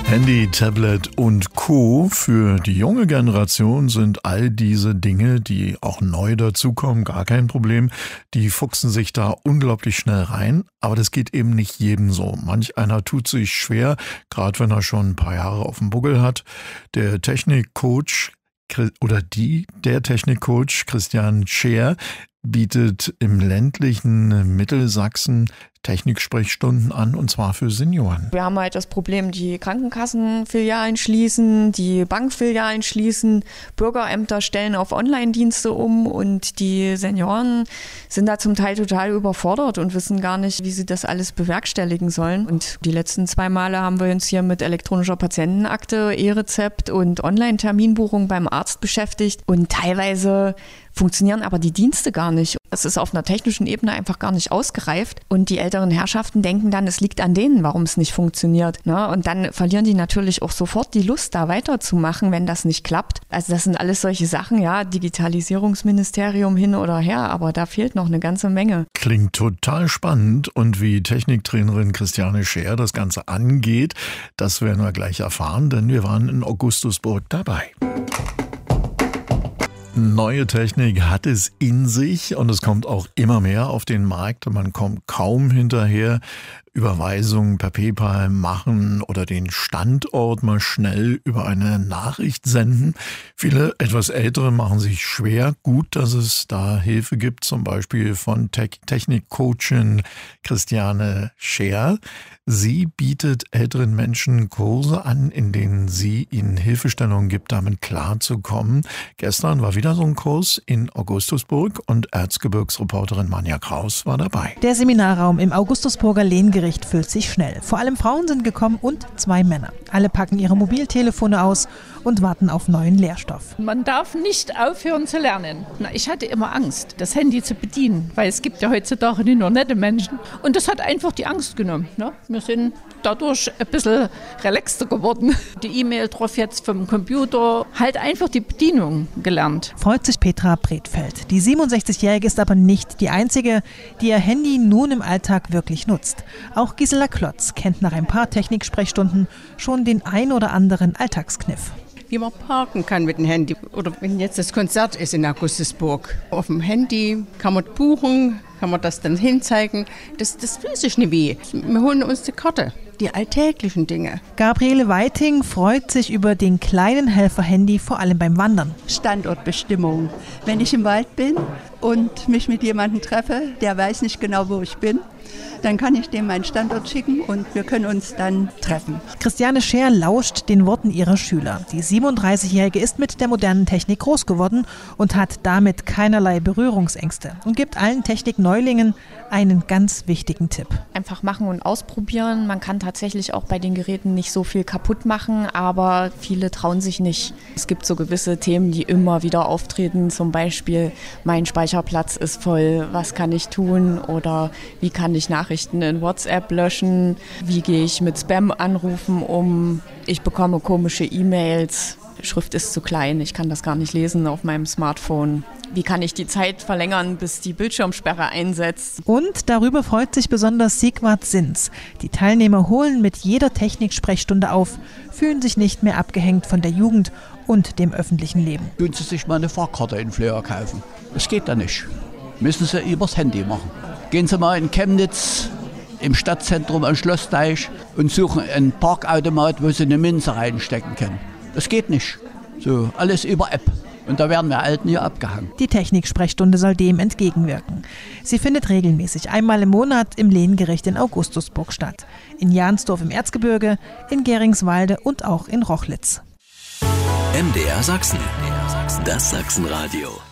Handy, Tablet und Co. Für die junge Generation sind all diese Dinge, die auch neu dazukommen, gar kein Problem. Die fuchsen sich da unglaublich schnell rein, aber das geht eben nicht jedem so. Manch einer tut sich schwer, gerade wenn er schon ein paar Jahre auf dem Buckel hat. Der Technikcoach Christiane Scheer bietet im ländlichen Mittelsachsen Techniksprechstunden an, und zwar für Senioren. Wir haben halt das Problem, die Krankenkassenfilialen schließen, die Bankfilialen schließen, Bürgerämter stellen auf Online-Dienste um und die Senioren sind da zum Teil total überfordert und wissen gar nicht, wie sie das alles bewerkstelligen sollen. Und die letzten 2 Male haben wir uns hier mit elektronischer Patientenakte, E-Rezept und Online-Terminbuchung beim Arzt beschäftigt und teilweise funktionieren aber die Dienste gar nicht. Es ist auf einer technischen Ebene einfach gar nicht ausgereift und die älteren Herrschaften denken dann, es liegt an denen, warum es nicht funktioniert. Und dann verlieren die natürlich auch sofort die Lust, da weiterzumachen, wenn das nicht klappt. Also das sind alles solche Sachen, ja, Digitalisierungsministerium hin oder her, aber da fehlt noch eine ganze Menge. Klingt total spannend, und wie Techniktrainerin Christiane Scheer das Ganze angeht, das werden wir gleich erfahren, denn wir waren in Augustusburg dabei. Neue Technik hat es in sich und es kommt auch immer mehr auf den Markt. Man kommt kaum hinterher. Überweisungen per PayPal machen oder den Standort mal schnell über eine Nachricht senden. Viele etwas Ältere machen sich schwer. Gut, dass es da Hilfe gibt, zum Beispiel von Technikcoachin Christiane Scheer. Sie bietet älteren Menschen Kurse an, in denen sie ihnen Hilfestellungen gibt, damit klarzukommen. Gestern war wieder so ein Kurs in Augustusburg und Erzgebirgsreporterin Manja Kraus war dabei. Der Seminarraum im Augustusburger Lehngericht füllt sich schnell. Vor allem Frauen sind gekommen und 2 Männer. Alle packen ihre Mobiltelefone aus und warten auf neuen Lehrstoff. Man darf nicht aufhören zu lernen. Ich hatte immer Angst, das Handy zu bedienen, weil es gibt ja heutzutage nicht nur nette Menschen. Und das hat einfach die Angst genommen. Wir sind dadurch ein bisschen relaxter geworden. Die E-Mail drauf jetzt vom Computer, halt einfach die Bedienung gelernt. Freut sich Petra Bredfeld. Die 67-Jährige ist aber nicht die Einzige, die ihr Handy nun im Alltag wirklich nutzt. Auch Gisela Klotz kennt nach ein paar Techniksprechstunden schon den ein oder anderen Alltagskniff. Wie man parken kann mit dem Handy. Oder wenn jetzt das Konzert ist in Augustusburg. Auf dem Handy kann man buchen, kann man das dann hinzeigen. Das weiß ich nicht wie. Wir holen uns die Karte. Die alltäglichen Dinge. Gabriele Weiting freut sich über den kleinen Helfer-Handy, vor allem beim Wandern. Standortbestimmung. Wenn ich im Wald bin und mich mit jemandem treffe, der weiß nicht genau, wo ich bin, dann kann ich dem meinen Standort schicken und wir können uns dann treffen. Christiane Scheer lauscht den Worten ihrer Schüler. Die 37-Jährige ist mit der modernen Technik groß geworden und hat damit keinerlei Berührungsängste und gibt allen Technikneulingen einen ganz wichtigen Tipp. Einfach machen und ausprobieren. Man kann tatsächlich auch bei den Geräten nicht so viel kaputt machen, aber viele trauen sich nicht. Es gibt so gewisse Themen, die immer wieder auftreten, zum Beispiel mein Speicherplatz ist voll, was kann ich tun, oder wie kann ich Nachrichten in WhatsApp löschen, wie gehe ich mit Spam-Anrufen um, ich bekomme komische E-Mails, Schrift ist zu klein, ich kann das gar nicht lesen auf meinem Smartphone. Wie kann ich die Zeit verlängern, bis die Bildschirmsperre einsetzt? Und darüber freut sich besonders Sigvard Sins. Die Teilnehmer holen mit jeder Techniksprechstunde auf, fühlen sich nicht mehr abgehängt von der Jugend und dem öffentlichen Leben. Können Sie sich mal eine Fahrkarte in Flöhr kaufen? Das geht da nicht. Müssen Sie übers Handy machen. Gehen Sie mal in Chemnitz im Stadtzentrum am Schlossteich und suchen einen Parkautomat, wo Sie eine Münze reinstecken können. Das geht nicht. So, alles über App. Und da werden wir Alten hier abgehangen. Die Techniksprechstunde soll dem entgegenwirken. Sie findet regelmäßig einmal im Monat im Lehngericht in Augustusburg statt. In Jahnsdorf im Erzgebirge, in Geringswalde und auch in Rochlitz. MDR Sachsen. Das Sachsenradio.